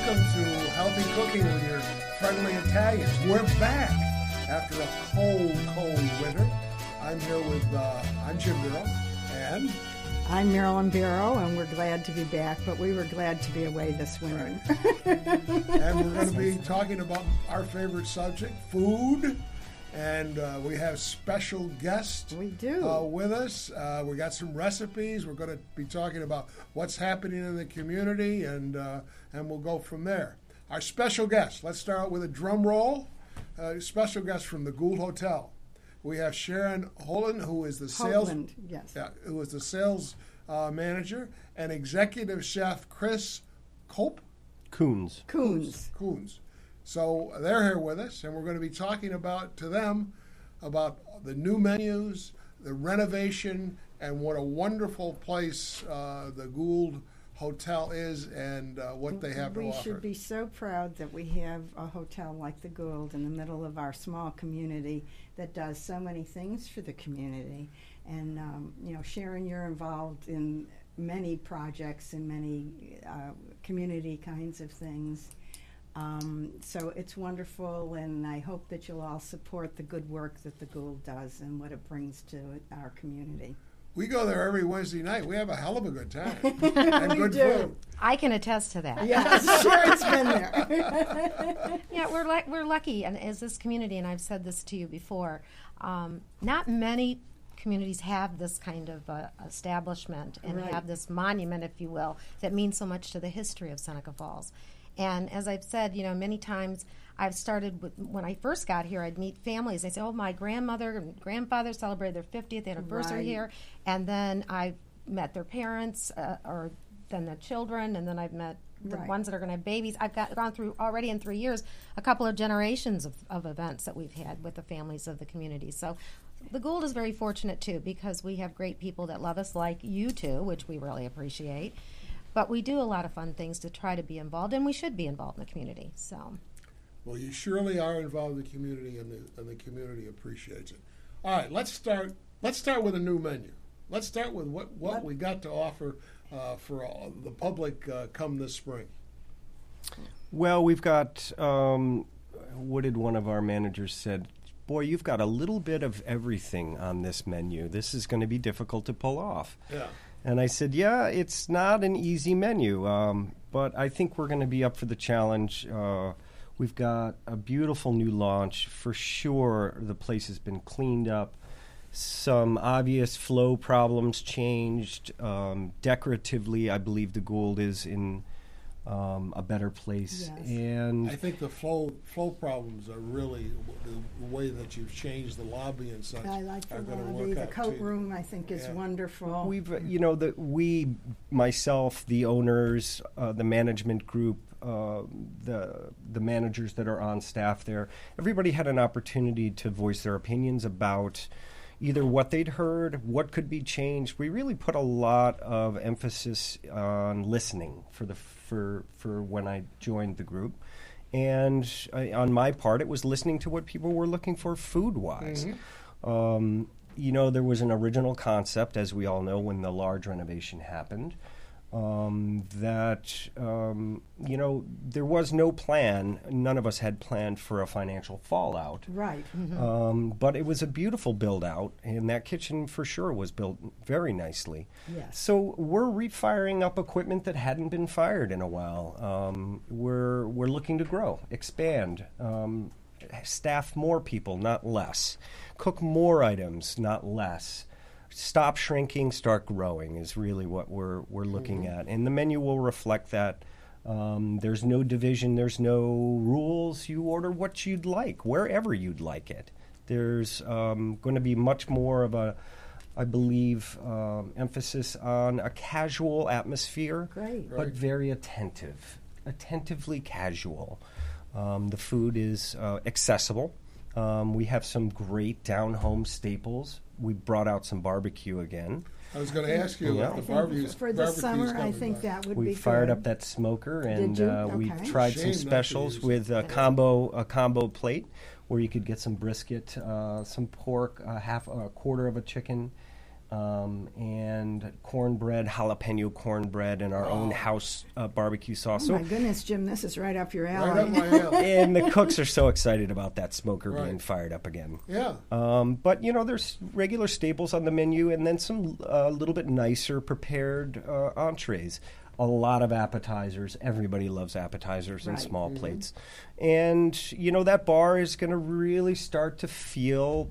welcome to Healthy Cooking with your friendly Italians. We're back after a cold winter. I'm here with, I'm Jim Biro, and... I'm Marilyn Biro, and we're glad to be back, but we were glad to be away this winter. Right. And we're going to be talking about our favorite subject, food. And we have special guests We do. With us. We got some recipes. We're going to be talking about what's happening in the community, and we'll go from there. Our special guest, let's start out with a drum roll. Special guest from the Gould Hotel. We have Sharon Holland, who is the sales manager, and executive chef Chris Coons. So they're here with us, and we're going to be talking to them about the new menus, the renovation, and what a wonderful place the Gould Hotel is, and what they have to offer. We should be so proud that we have a hotel like the Gould in the middle of our small community that does so many things for the community. And Sharon, you're involved in many projects and many community kinds of things. So it's wonderful, and I hope that you'll all support the good work that the Gould does and what it brings to our community. We go there every Wednesday night. We have a hell of a good time. And good food. I can attest to that. Yes, Sharon's been there. Yeah, we're lucky, and as this community, and I've said this to you before, not many communities have this kind of establishment and Right. have this monument, if you will, that means so much to the history of Seneca Falls. And as I've said, many times I've started with, when I first got here, I'd meet families. I'd say, my grandmother and grandfather celebrated their 50th anniversary Right. here. And then I met their parents, or then the children, and then I've met the Right. ones that are going to have babies. I've gone through already in 3 years a couple of generations of events that we've had with the families of the community. So the Gould is very fortunate, too, because we have great people that love us like you two, which we really appreciate. But we do a lot of fun things to try to be involved, and we should be involved in the community. So, Well, you surely are involved in the community, and the community appreciates it. All right, let's start with a new menu. Let's start with what we got to offer for the public come this spring. Well, we've got, what did one of our managers said? Boy, you've got a little bit of everything on this menu. This is going to be difficult to pull off. Yeah. And I said, yeah, it's not an easy menu, but I think we're going to be up for the challenge. We've got a beautiful new launch. For sure, the place has been cleaned up. Some obvious flow problems changed. Decoratively, I believe the Gould is in a better place. Yes. And I think the flow problems are really the way that you've changed the lobby and such. I like the are gonna lobby. work The out, coat too. room, I think, is Yeah. wonderful. we've, myself, the owners, the management group, the managers that are on staff there, everybody had an opportunity to voice their opinions about either what they'd heard, what could be changed. We really put a lot of emphasis on listening for when I joined the group. And on my part, it was listening to what people were looking for food-wise. Mm-hmm. There was an original concept, as we all know, when the large renovation happened, there was no plan. None of us had planned for a financial fallout. Right. But it was a beautiful build-out, and that kitchen for sure was built very nicely. Yes. So we're refiring up equipment that hadn't been fired in a while. We're looking to grow, expand, staff more people, not less, cook more items, not less. Stop shrinking, start growing is really what we're looking at. And the menu will reflect that. There's no division, there's no rules. You order what you'd like, wherever you'd like it. There's going to be much more of I believe, emphasis on a casual atmosphere, Great. but very attentively casual. The food is accessible. We have some great down-home staples. We brought out some barbecue again. I was going to ask you Yeah. if the I think barbecue's for the summer, I coming think back. that would We be fired good. up that smoker, and Did you? we Okay. tried Shame some not to specials use with a combo plate, where you could get some brisket, some pork, a quarter of a chicken, and cornbread, jalapeno cornbread, and our own house barbecue sauce. Oh my goodness, Jim, this is right up your Right alley. up my alley. And the cooks are so excited about that smoker Right. being fired up again. Yeah. But there's regular staples on the menu, and then some little bit nicer prepared entrees. A lot of appetizers. Everybody loves appetizers and Right. small plates. And, that bar is going to really start to feel,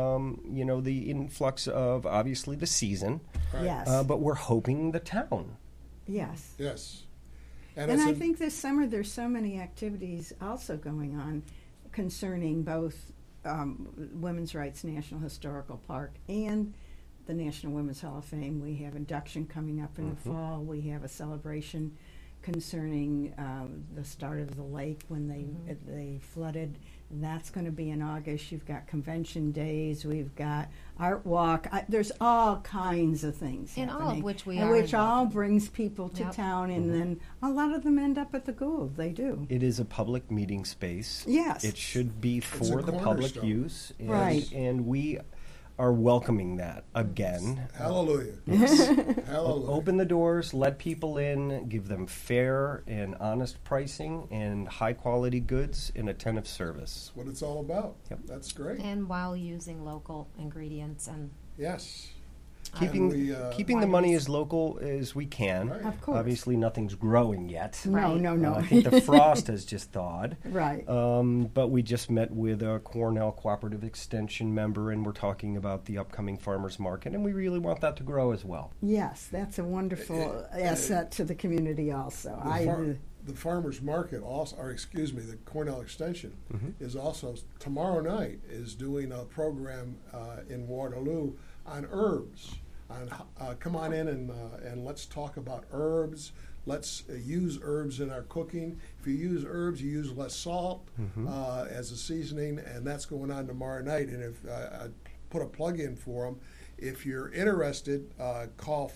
the influx of, obviously, the season. Right. Yes, But we're hoping the town. yes. Yes. And it's I a- think this summer there's so many activities also going on concerning both Women's Rights National Historical Park and the National Women's Hall of Fame. We have induction coming up in the fall. We have a celebration concerning the start of the lake when they flooded. That's going to be in August. You've got convention days. We've got art walk. There's all kinds of things And all of happening, which we and are which all involved in. brings people to Yep. town, and then a lot of them end up at the Gould. They do. It is a public meeting space. Yes. It should be a for the public cornerstone. use. And, Right. and we are welcoming that again. Hallelujah. Hallelujah. Open the doors, let people in, give them fair and honest pricing and high quality goods and attentive service. What it's all about. Yep. That's great. And while using local ingredients and Yes. Keeping we, keeping the money as local as we can. Right. Of course. Obviously, nothing's growing yet. No, Right. no. I think the frost has just thawed. Right. But we just met with a Cornell Cooperative Extension member, and we're talking about the upcoming farmers market, and we really want that to grow as well. Yes, that's a wonderful asset to the community also. The farmers market also, or excuse me, the Cornell Extension is also tomorrow night is doing a program in Waterloo on herbs. Come on in and let's talk about herbs. Let's use herbs in our cooking. If you use herbs, you use less salt as a seasoning, and that's going on tomorrow night. And if I put a plug in for them, if you're interested, call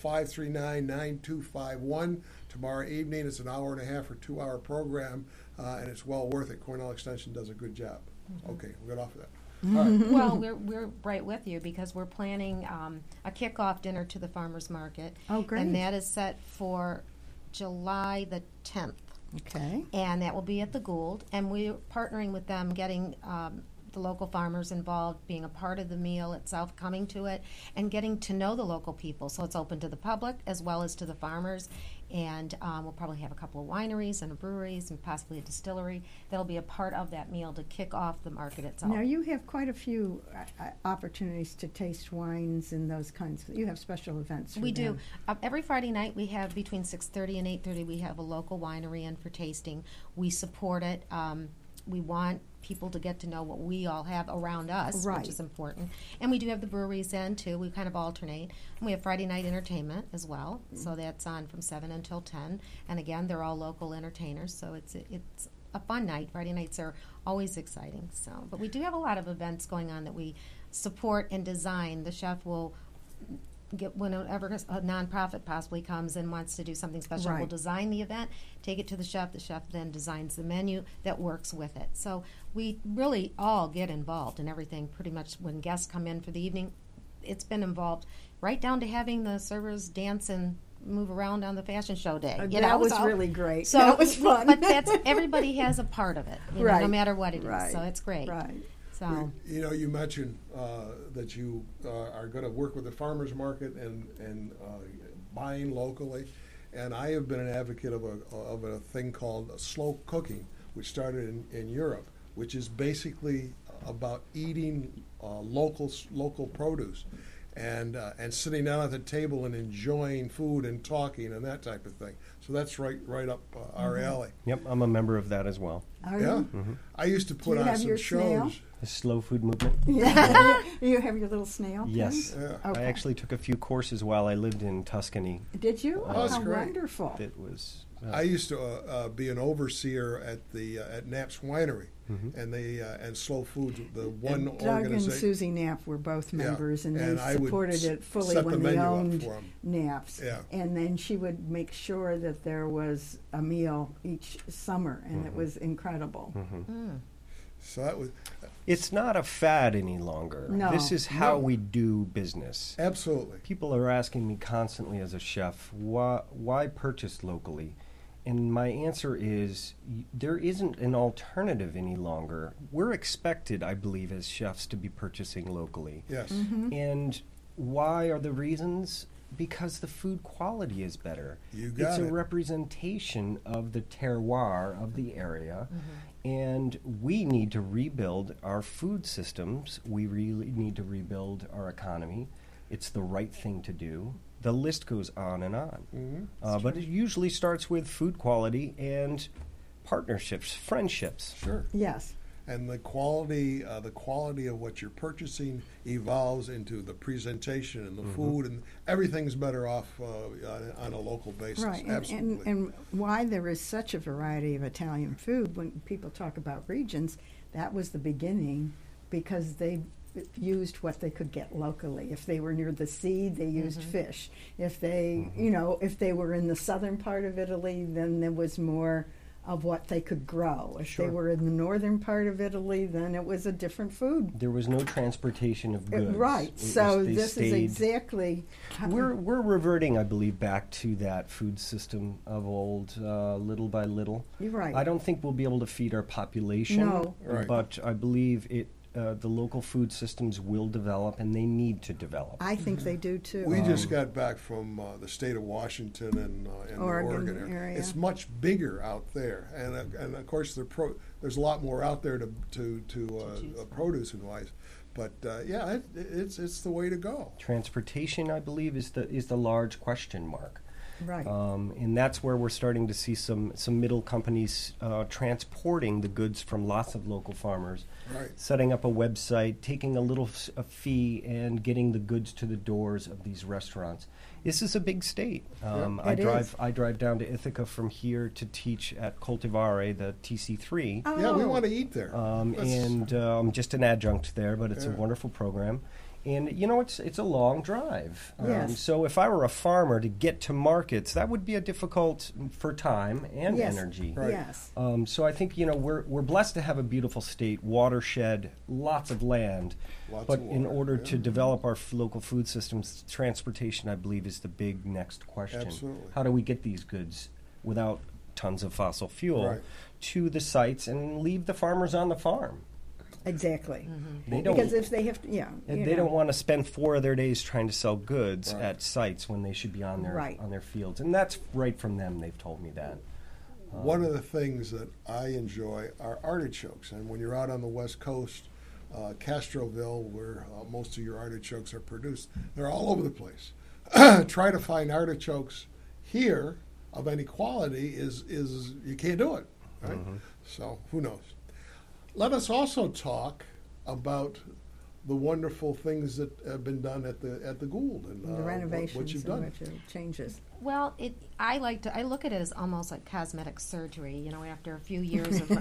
539-9251 tomorrow evening. It's an hour and a half or 2 hour program, and it's well worth it. Cornell Extension does a good job. Okay, we'll get off of that. All right. well, we're right with you because we're planning a kickoff dinner to the farmers market. Oh, great. And that is set for July the 10th. Okay. And that will be at the Gould. And we're partnering with them, getting the local farmers involved, being a part of the meal itself, coming to it, and getting to know the local people. So it's open to the public as well as to the farmers. And we'll probably have a couple of wineries and breweries and possibly a distillery that'll be a part of that meal to kick off the market itself. Now you have quite a few opportunities to taste wines and those kinds. You have special events. For We do. them. Every Friday night we have between 6:30 and 8:30 we have a local winery in for tasting. We support it. We want people to get to know what we all have around us, Right. which is important. And we do have the breweries in too. We kind of alternate. And we have Friday night entertainment as well. So that's on from 7 until 10. And again, they're all local entertainers. So it's a fun night. Friday nights are always exciting. So, but we do have a lot of events going on that we support and design. The chef will get whenever a nonprofit possibly comes and wants to do something special, Right. we'll design the event, take it to the chef then designs the menu that works with it. So we really all get involved in everything pretty much. When guests come in for the evening, it's been involved right down to having the servers dance and move around on the fashion show day. That was so- really great. So that was fun. But that's everybody has a part of it, no Right. matter what it is. Right. So it's great. Right. So You mentioned that you are going to work with the farmers market and buying locally, and I have been an advocate of a thing called slow cooking, which started in Europe, which is basically about eating local produce, and sitting down at the table and enjoying food and talking and that type of thing. So that's right up our alley. Yep, I'm a member of that as well. Are Yeah, you? I used to put you on have some your snail? shows. The slow food movement. Yeah. You have your little snail. thing? Yes. Yeah. Okay. I actually took a few courses while I lived in Tuscany. Did you? Oh, that's how great. wonderful. It was. I used to be an overseer at Knapp's Winery, and and Slow Foods, the one Doug and organization. Susie Knapp were both Yeah, members, and and they I would supported it fully set the when they menu up owned for 'em. Knapp's. Yeah. And then she would make sure that there was a meal each summer, and it was incredible. So that was It's not a fad any longer. No. This is how No. we do business. absolutely. People are asking me constantly as a chef, why purchase locally? And my answer is there isn't an alternative any longer. We're expected, I believe, as chefs to be purchasing locally. Yes. And why are the reasons? Because the food quality is better. You got it's it. a representation of the terroir of the area. And we need to rebuild our food systems. We really need to rebuild our economy. It's the right thing to do. The list goes on and on. But it usually starts with food quality and partnerships, friendships. Sure. Yes. And the quality of what you're purchasing evolves into the presentation and the food, and everything's better off on a local basis. Right, Absolutely. and why there is such a variety of Italian food, when people talk about regions, that was the beginning, because they used what they could get locally. If they were near the sea, they used fish. If they, if they were in the southern part of Italy, then there was more of what they could grow. If Sure. they were in the northern part of Italy, then it was a different food. There was no transportation of goods. Right, It so was- they this is stayed- exactly... We're reverting, I believe, back to that food system of old, little by little. You're right. I don't think we'll be able to feed our population, No. Right. but I believe the local food systems will develop, and they need to develop. I think they do too. We just got back from the state of Washington and the Oregon Oregon area. area. It's much bigger out there, and of course there's a lot more out there to producing wise. But yeah, it's the way to go. Transportation, I believe, is the large question mark. Right. And that's where we're starting to see some middle companies transporting the goods from lots of local farmers, Right. setting up a website, taking a fee, and getting the goods to the doors of these restaurants. This is a big state. It is. I drive down to Ithaca from here to teach at Coltivare, the TC3. Yeah, we Oh. want to eat there. And I'm just an adjunct there, but it's a Yeah. wonderful program. And it's a long drive. Yes. So if I were a farmer to get to markets, that would be a difficult for time and Yes. energy. Right. Yes. So I think we're blessed to have a beautiful state, watershed, lots of land. Lots but of in water, order yeah. to develop our local food systems, transportation, I believe, is the big next question. Absolutely. How do we get these goods without tons of fossil fuel Right. to the sites and leave the farmers on the farm? Exactly. They don't. Because if they have to, They don't want to spend 4 of their days trying to sell goods Right. at sites when they should be on their Right. on their fields, and that's right from them. They've told me that. One of the things that I enjoy are artichokes, and when you're out on the West Coast, Castroville, where most of your artichokes are produced, they're all over the place. Try to find artichokes here of any quality is you can't do it, right? So who knows? Let us also talk about the wonderful things that have been done at the Gould and the renovations what you've and done. what changes. Well, I look at it as almost like cosmetic surgery. After a few years of,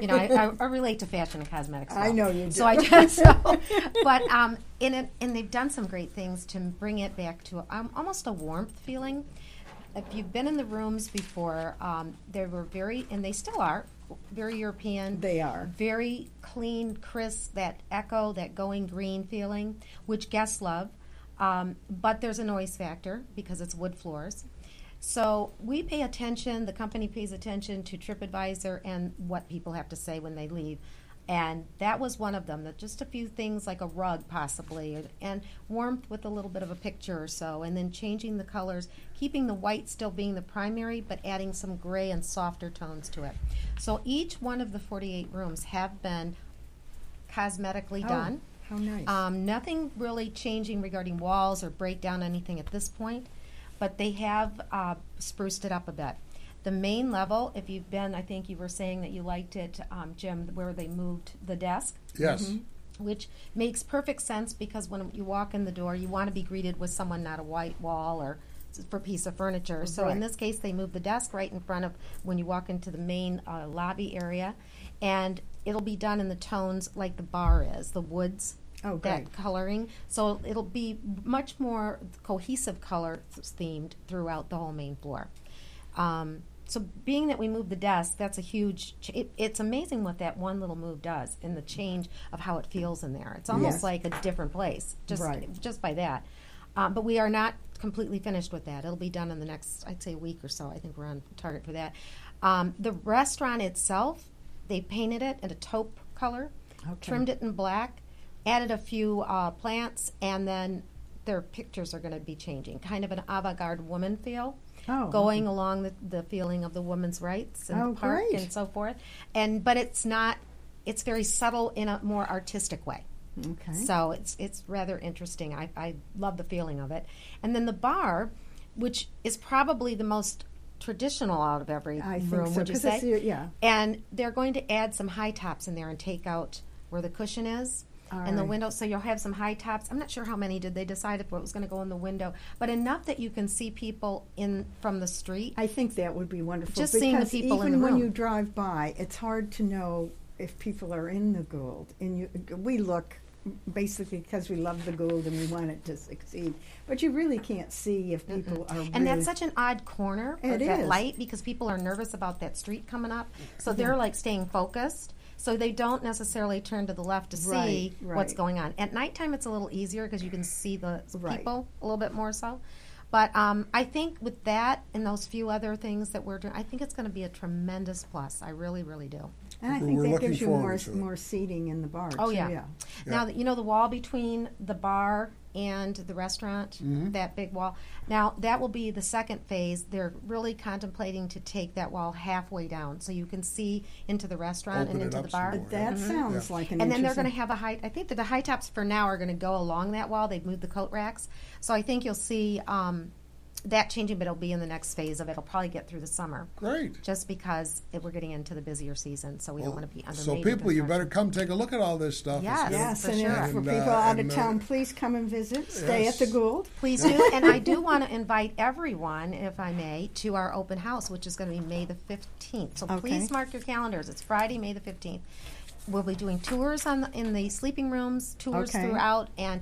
I relate to fashion and cosmetics. I know you do. So I just, but and they've done some great things to bring it back to almost a warmth feeling. If you've been in the rooms before, they were and they still are very European. They are. Very clean, crisp, that going green feeling, which guests love. But there's a noise factor because it's wood floors. So we pay attention, the company pays attention to TripAdvisor and what people have to say when they leave. And that was one of them, that just a few things like a rug possibly, and warmth with a little bit of a picture or so, and then changing the colors, keeping the white still being the primary, but adding some gray and softer tones to it. So each one of the 48 rooms have been cosmetically done. How nice. Nothing really changing regarding walls or break down anything at this point, but they have spruced it up a bit. The main level, if you've been, I think you were saying that you liked it, Jim, where they moved the desk, Yes. which makes perfect sense because when you walk in the door, you want to be greeted with someone, not a white wall or for a piece of furniture. So in Right. this case, they moved the desk right in front of when you walk into the main lobby area, and it'll be done in the tones like the bar is, the woods. Oh, that great. coloring. So it'll be much more cohesive color themed throughout the whole main floor. so being that we moved the desk, that's a huge. It's amazing what that one little move does in the change of how it feels in there. It's almost Yes. like a different place, Right. just by that. But we are not completely finished with that. It'll be done in the next, I'd say, week or so. I think we're on target for that. The restaurant itself, they painted it in a taupe color, Okay. trimmed it in black, added a few plants, and then their pictures are going to be changing. Kind of an avant-garde woman feel. Oh, Going along the feeling of the women's rights in Oh, the park great. and so forth. But it's not, it's very subtle in a more artistic way. Okay. So it's rather interesting. I love the feeling of it. And then the bar, which is probably the most traditional out of every I think room, so, would you 'cause say? it's, yeah. And they're going to add some high tops in there and take out where the cushion is All and the right. window. So you'll have some high tops. I'm not sure how many did they decide if it was going to go in the window, but enough that you can see people in from the street. I think that would be wonderful. Just seeing the because people in even the when room. you drive by, it's hard to know if people are in the Gould. And we look basically because we love the Gould and we want it to succeed. But you really can't see if people are. And really, that's such an odd corner for It that is. light because people are nervous about that street coming up. So they're like staying focused. So they don't necessarily turn to the left to see Right, what's right. going on. At nighttime, it's a little easier because you can see the Right. people a little bit more so. But I think with that and those few other things that we're doing, I think it's going to be a tremendous plus. I really, really do. And I We're think that looking gives you forward to it. more seating in the bar. Oh, too, yeah. Now, you know the wall between the bar and the restaurant, that big wall. Now, that will be the second phase. They're really contemplating to take that wall halfway down so you can see into the restaurant Open and it into up the bar. some more. That sounds like an And then they're interesting. going to have a high. I think that the high tops for now are going to go along that wall. They've moved the coat racks, so I think you'll see that changing. But it'll be in the next phase of it. It'll probably get through the summer, Great. just because we're getting into the busier season, so we don't want to be under. So major people, you construction. better come take a look at all this stuff. It's Yes. gonna- Yes, for and sure. if for And, people out and, of town, please come and visit. Stay Yes. at the Gould. Please do. And I do want to invite everyone, if I may, to our open house, which is going to be May the 15th. So Okay. please mark your calendars. It's Friday, May the 15th. We'll be doing tours in the sleeping rooms, tours Okay. throughout, and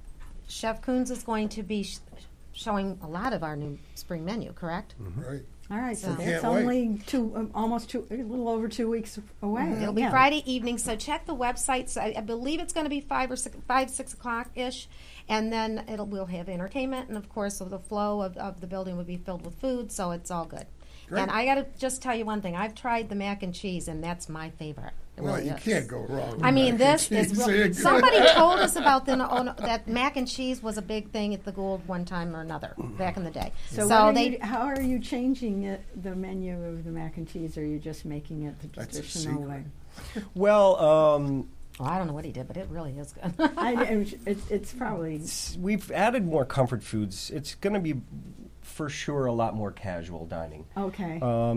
Chef Coons is going to be showing a lot of our new spring menu, correct? Right. All right, so So- that's Can't wait. only almost a little over 2 weeks away. It'll be Yeah. Friday evening, so check the website. So I believe it's going to be 6 o'clock ish, and then we'll have entertainment, and of course, the flow of the building will be filled with food, so it's all good. Great. And I got to just tell you one thing: I've tried the mac and cheese, and that's my favorite. It Well, really you is. can't go wrong. with I mean, mac and this is cheese. real. Somebody told us about that mac and cheese was a big thing at the Gould one time or another back in the day. So, how are you changing it, the menu of the mac and cheese? Or are you just making it the That's a traditional secret. way? Well, Well, I don't know what he did, but it really is good. It's probably we've added more comfort foods. It's going to be, for sure, a lot more casual dining. okay.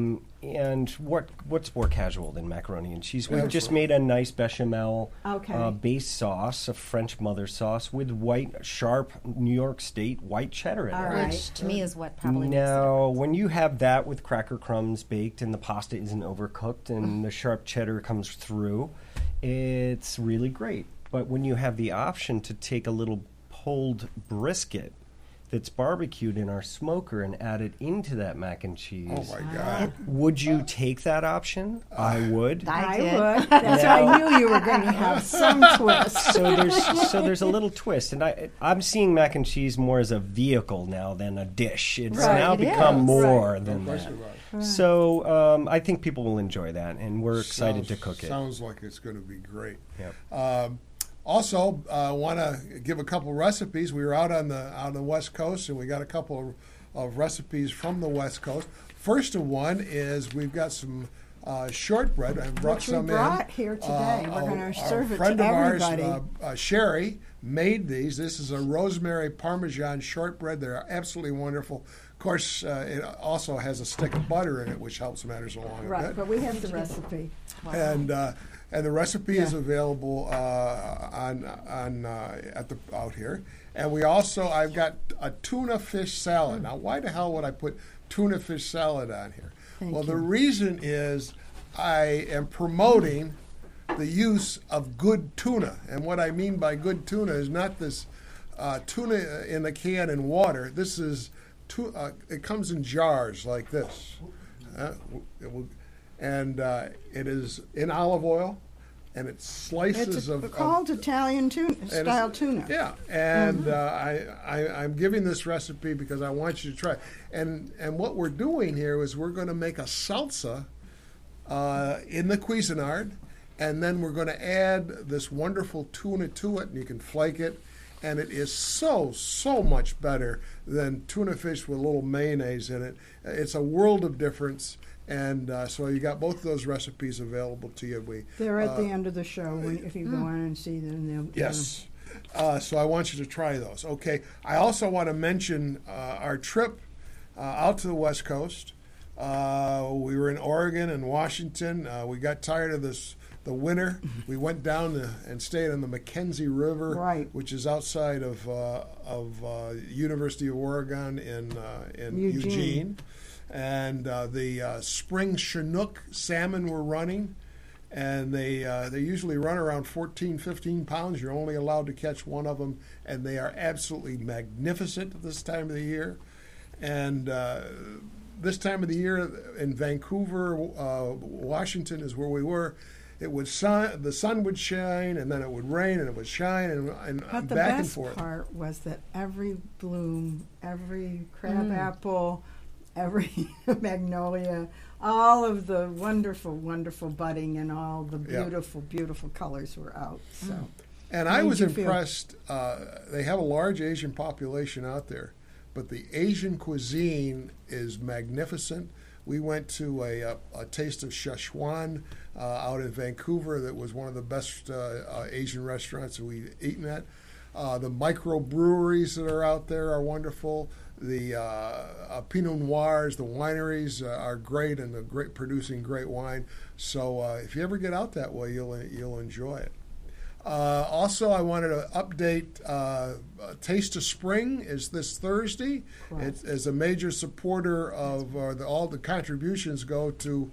And what's more casual than macaroni and cheese? We've Yeah, just sure. made a nice bechamel Okay. base sauce, a French mother sauce with sharp New York State white cheddar in All it. right. Which to me is what probably makes it. Now, when you have that with cracker crumbs baked and the pasta isn't overcooked and the sharp cheddar comes through, it's really great. But when you have the option to take a little pulled brisket that's barbecued in our smoker and add it into that mac and cheese, Oh my God. would you take that option? I would. I did. would. That's why I knew you were going to have some twist. So there's a little twist, and I'm seeing mac and cheese more as a vehicle now than a dish. It's Right, now it become is. more Right. than No question that. about it. So I think people will enjoy that, and we're excited Sounds- to cook it. Sounds like it's going to be great. Yep. Also, want to give a couple recipes. We were out on the West Coast, and we got a couple of recipes from the West Coast. First of one is we've got some shortbread. I brought Which we some brought in. here today. We're gonna serve it to friend of everybody. ours, Sherry, made these. This is a rosemary Parmesan shortbread. They're absolutely wonderful. Of course, it also has a stick of butter in it, which helps matters along a Right, bit. but we have the recipe. And the recipe is Yeah. available out here. And I've got a tuna fish salad. Now, why the hell would I put tuna fish salad on here? Thank The you. reason is I am promoting the use of good tuna. And what I mean by good tuna is not this tuna in the can in water. This is it comes in jars like this. It is in olive oil, and it's slices of called Italian tuna, and style tuna. Yeah, and I'm giving this recipe because I want you to try. And what we're doing here is we're going to make a salsa in the Cuisinart, and then we're going to add this wonderful tuna to it, and you can flake it. And it is so much better than tuna fish with a little mayonnaise in it. It's a world of difference. And so you got both of those recipes available to you. They're at the end of the show if you go on and see them. Yes. So I want you to try those. Okay. I also want to mention our trip out to the West Coast. We were in Oregon and Washington. We got tired of the winter. We went down and stayed on the Mackenzie River, right, which is outside of University of Oregon in Eugene. And the spring Chinook salmon were running, and they usually run around 14, 15 pounds. You're only allowed to catch one of them, and they are absolutely magnificent at this time of the year. And this time of the year in Vancouver, Washington is where we were. The sun would shine, and then it would rain, and it would shine, and but the back and best forth. part was that every bloom, every crab apple, every magnolia, all of the wonderful, wonderful budding and all the beautiful, beautiful colors were out. So, and I was impressed. They have a large Asian population out there, but the Asian cuisine is magnificent. We went to a Taste of Szechuan out in Vancouver that was one of the best Asian restaurants that we've eaten at. The microbreweries that are out there are wonderful. The Pinot Noirs, the wineries are great and producing great wine. So if you ever get out that way, you'll enjoy it. Also, I wanted to update Taste of Spring is this Thursday. It is a major supporter of all the contributions go to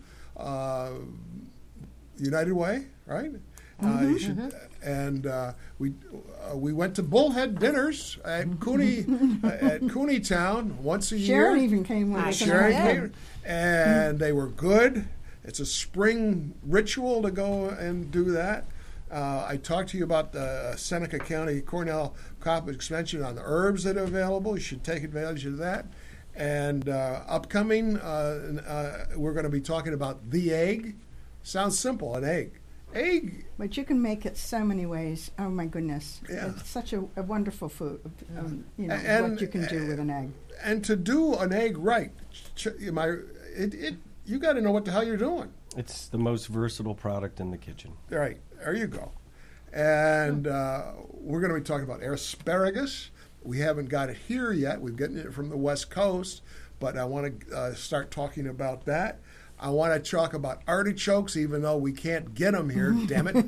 United Way, right? You should, and we went to bullhead dinners at Cooneytown once a year. Sharon even came with us. Sharon came, and they were good. It's a spring ritual to go and do that. I talked to you about the Seneca County Cornell Crop Extension on the herbs that are available. You should take advantage of that. And upcoming, we're going to be talking about the egg. Sounds simple, an egg. Egg. But you can make it so many ways. Oh, my goodness. Yeah. It's such a wonderful food, And what you can do with an egg. And to do an egg right, you got to know what the hell you're doing. It's the most versatile product in the kitchen. Right. There you go. And we're going to be talking about asparagus. We haven't got it here yet. We've gotten it from the West Coast, but I want to start talking about that. I want to talk about artichokes, even though we can't get them here, damn it.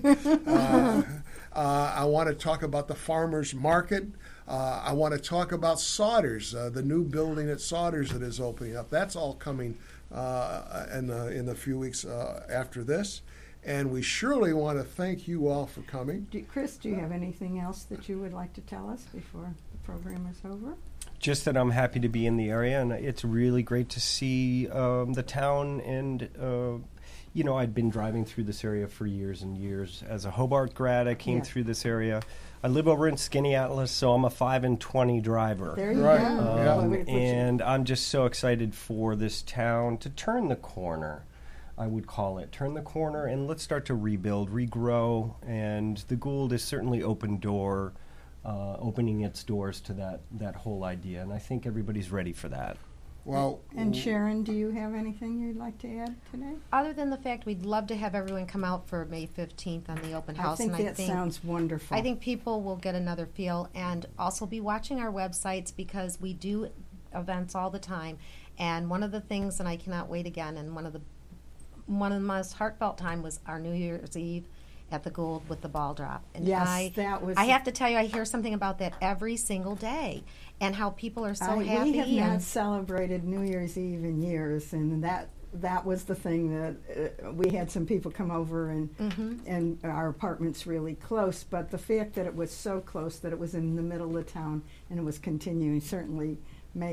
I want to talk about the farmer's market. I want to talk about Sodders, the new building at Sodders that is opening up. That's all coming in the few weeks after this. And we surely want to thank you all for coming. Chris, do you have anything else that you would like to tell us before the program is over? Just that I'm happy to be in the area, and it's really great to see the town. And, I'd been driving through this area for years and years. As a Hobart grad, I came through this area. I live over in Skaneateles, so I'm a 5 and 20 driver. There you Right. go. And I'm just so excited for this town to turn the corner, I would call it. Turn the corner, and let's start to rebuild, regrow. And the Gould is certainly opening its doors to that whole idea, and I think everybody's ready for that. Well, And Sharon, do you have anything you'd like to add today? Other than the fact we'd love to have everyone come out for May 15th on the open house. I think sounds wonderful. I think people will get another feel, and also be watching our websites because we do events all the time. And one of the things, and I cannot wait again, and one of the most heartfelt time was our New Year's Eve at the Gould with the ball drop. And yes, that was. I have to tell you, I hear something about that every single day, and how people are so happy. We have not celebrated New Year's Eve in years, and that was the thing that we had some people come over, and our apartment's really close. But the fact that it was so close, that it was in the middle of town, and it was continuing, certainly made it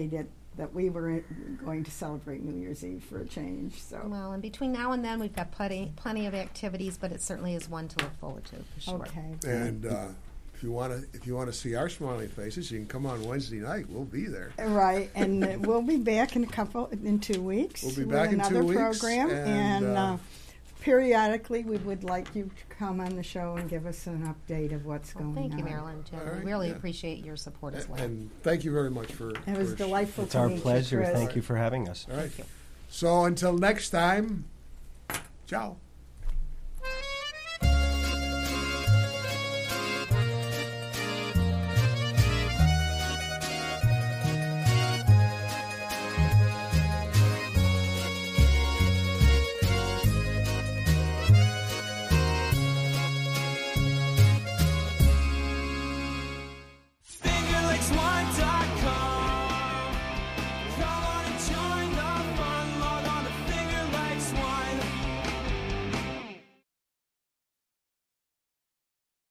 that we were going to celebrate New Year's Eve for a change. So Well, and between now and then, we've got plenty of activities, but it certainly is one to look forward to, for sure. okay. And if you want to see our smiley faces, you can come on Wednesday night. We'll be there. Right, and we'll be back in 2 weeks. We'll be with back in 2 another weeks, program, and, and periodically we would like you to come on the show and give us an update of what's Well, going thank on. you, Marilyn. Jim. All right, We really yeah. appreciate your support as well. And thank you very much for. It was for- delightful It's to our meet pleasure. you, Chris. Thank you for having us. All right. Thank you. So until next time, ciao.